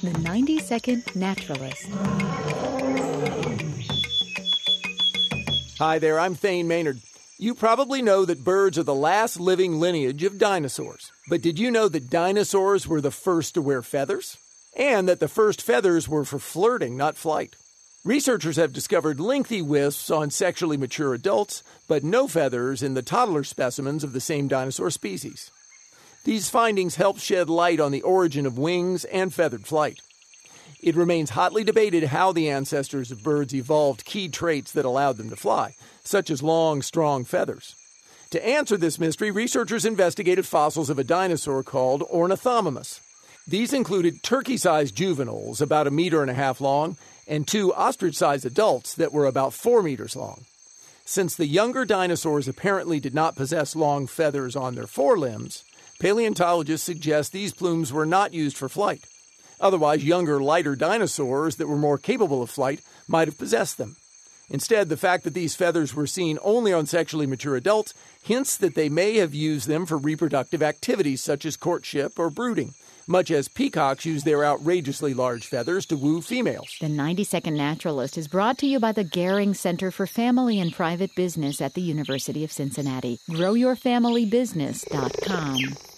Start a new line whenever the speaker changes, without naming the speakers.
The 90-Second Naturalist.
Hi there, I'm Thane Maynard. You probably know that birds are the last living lineage of dinosaurs. But did you know that dinosaurs were the first to wear feathers? And that the first feathers were for flirting, not flight. Researchers have discovered lengthy wisps on sexually mature adults, but no feathers in the toddler specimens of the same dinosaur species. These findings help shed light on the origin of wings and feathered flight. It remains hotly debated how the ancestors of birds evolved key traits that allowed them to fly, such as long, strong feathers. To answer this mystery, researchers investigated fossils of a dinosaur called Ornithomimus. These included turkey-sized juveniles, about 1.5 meters long, and 2 ostrich-sized adults that were about 4 meters long. Since the younger dinosaurs apparently did not possess long feathers on their forelimbs, paleontologists suggest these plumes were not used for flight. Otherwise, younger, lighter dinosaurs that were more capable of flight might have possessed them. Instead, the fact that these feathers were seen only on sexually mature adults hints that they may have used them for reproductive activities such as courtship or brooding, much as peacocks use their outrageously large feathers to woo females.
The 90-Second Naturalist is brought to you by the Gehring Center for Family and Private Business at the University of Cincinnati. GrowYourFamilyBusiness.com.